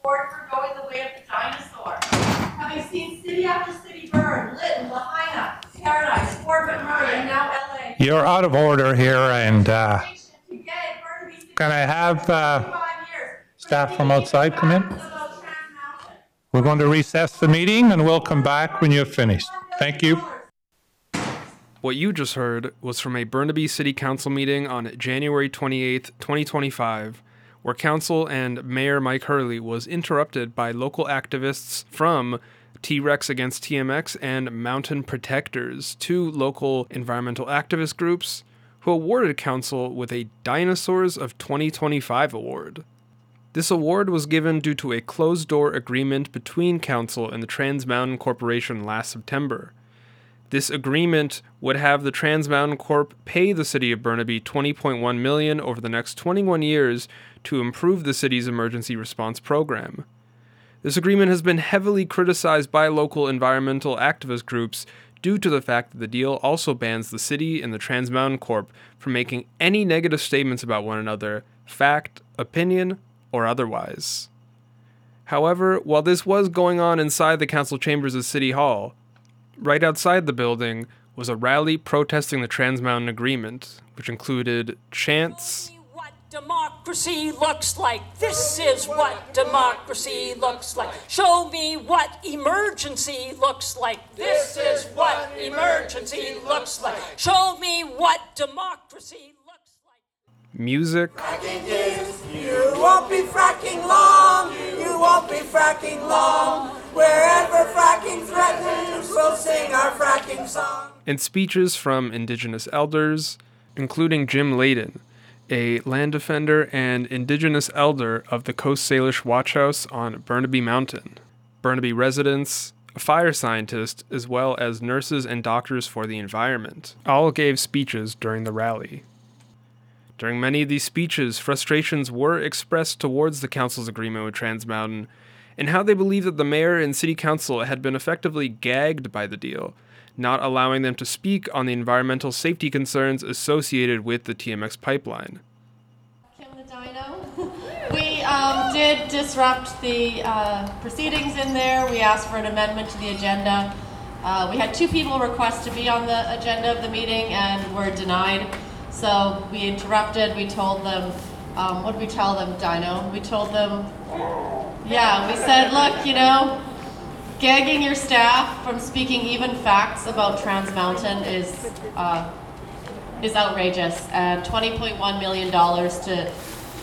support for going the way of the dinosaur. Having seen city after city burn, Lytton, Lahaina, Paradise, Fort McMurray, and now LA. You're out of order here, and can I have staff from outside come in? We're going to recess the meeting, and we'll come back when you're finished. Thank you. What you just heard was from a Burnaby City Council meeting on January 28th, 2025, where Council and Mayor Mike Hurley was interrupted by local activists from T-Rex Against TMX and Mountain Protectors, two local environmental activist groups who awarded Council with a Dinosaurs of 2025 award. This award was given due to a closed-door agreement between Council and the Trans Mountain Corporation last September. This agreement would have the Trans Mountain Corp pay the city of Burnaby $20.1 million over the next 21 years to improve the city's emergency response program. This agreement has been heavily criticized by local environmental activist groups due to the fact that the deal also bans the city and the Trans Mountain Corp from making any negative statements about one another, fact, opinion, or otherwise. However, while this was going on inside the council chambers of City Hall, right outside the building was a rally protesting the Trans Mountain Agreement, which included chants. Show me what democracy looks like. This is what democracy looks like. Show me what emergency looks like. This is what emergency looks like. Show me what democracy looks like. Music. Fracking is, you won't be fracking long. You won't be fracking long. Wherever fracking threatens, we'll sing our fracking song. And speeches from Indigenous elders, including Jim Layden, a land defender and Indigenous elder of the Coast Salish Watch House on Burnaby Mountain, Burnaby residents, a fire scientist, as well as nurses and doctors for the environment, all gave speeches during the rally. During many of these speeches, frustrations were expressed towards the council's agreement with Trans Mountain, and how they believe that the mayor and city council had been effectively gagged by the deal, not allowing them to speak on the environmental safety concerns associated with the TMX pipeline. Kim the Dino. We did disrupt the proceedings in there. We asked for an amendment to the agenda. We had two people request to be on the agenda of the meeting and were denied. So we interrupted. We told them, what did we tell them, Dino? We told them, we said, look, gagging your staff from speaking even facts about Trans Mountain is outrageous. And $20.1 million to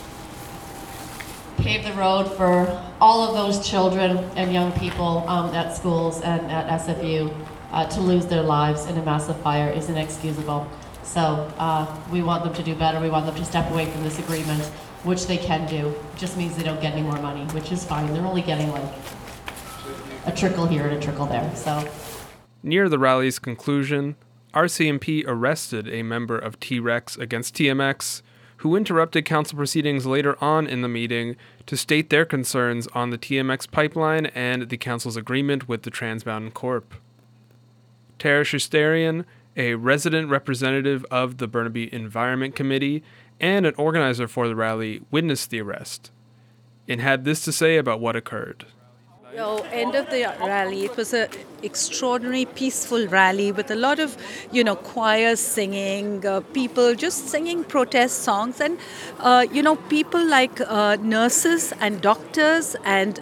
pave the road for all of those children and young people at schools and at SFU to lose their lives in a massive fire is inexcusable. So we want them to do better. We want them to step away from this agreement, which they can do. It just means they don't get any more money, which is fine. They're only getting like a trickle here and a trickle there. So, near the rally's conclusion, RCMP arrested a member of T-Rex Against TMX, who interrupted council proceedings later on in the meeting to state their concerns on the TMX pipeline and the council's agreement with the Trans Mountain Corp. Tara Shustarian, a resident representative of the Burnaby Environment Committee and an organizer for the rally, witnessed the arrest and had this to say about what occurred. End of the rally, it was an extraordinary peaceful rally with a lot of, choirs singing, people just singing protest songs, and, people like nurses and doctors and,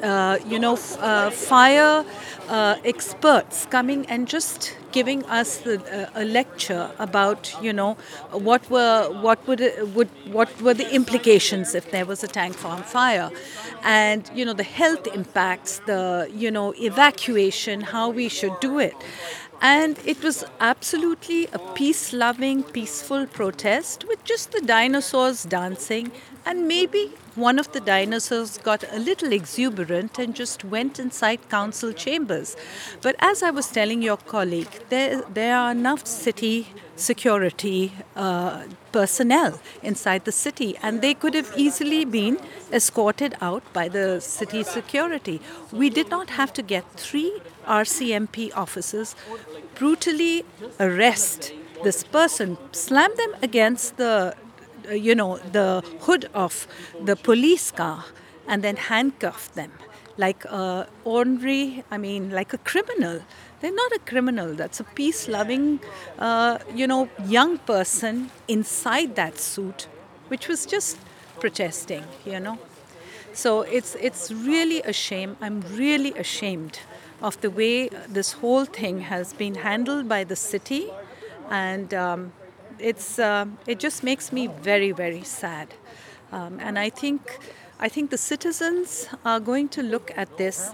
fire experts coming and just giving us a lecture about, what were the implications if there was a tank farm fire, and the health impacts, the evacuation, how we should do it. And it was absolutely a peace-loving, peaceful protest with just the dinosaurs dancing, and maybe one of the dinosaurs got a little exuberant and just went inside council chambers. But as I was telling your colleague, there are enough city security personnel inside the city, and they could have easily been escorted out by the city security. We did not have to get 3 RCMP officers brutally arrest this person, slam them against the hood of the police car, and then handcuff them like a ordinary, like a criminal. They're not a criminal. That's a peace-loving, young person inside that suit, which was just protesting. So it's really a shame. I'm really ashamed of the way this whole thing has been handled by the city, and it just makes me very, very sad. And I think the citizens are going to look at this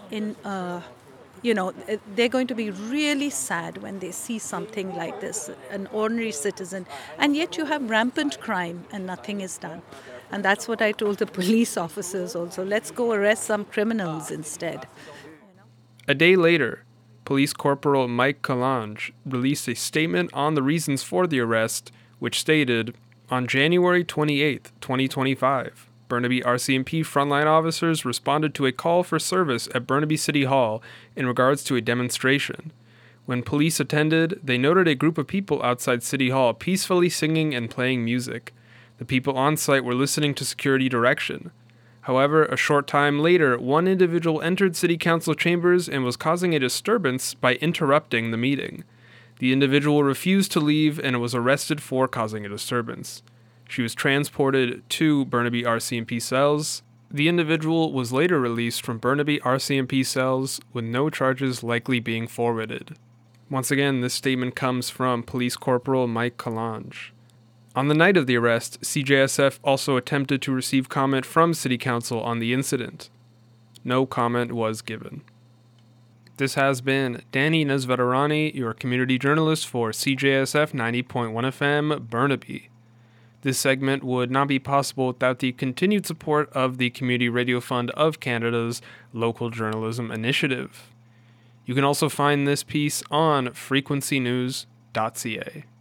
they're going to be really sad when they see something like this, an ordinary citizen. And yet you have rampant crime and nothing is done. And that's what I told the police officers also. Let's go arrest some criminals instead. A day later, Police Corporal Mike Kalange released a statement on the reasons for the arrest, which stated, on January 28, 2025, Burnaby RCMP frontline officers responded to a call for service at Burnaby City Hall in regards to a demonstration. When police attended, they noted a group of people outside City Hall peacefully singing and playing music. The people on site were listening to security direction. However, a short time later, one individual entered City Council chambers and was causing a disturbance by interrupting the meeting. The individual refused to leave and was arrested for causing a disturbance. She was transported to Burnaby RCMP cells. The individual was later released from Burnaby RCMP cells with no charges likely being forwarded. Once again, this statement comes from Police Corporal Mike Kalange. On the night of the arrest, CJSF also attempted to receive comment from City Council on the incident. No comment was given. This has been Danny Nesvetarani, your community journalist for CJSF 90.1 FM, Burnaby. This segment would not be possible without the continued support of the Community Radio Fund of Canada's Local Journalism Initiative. You can also find this piece on frequencynews.ca.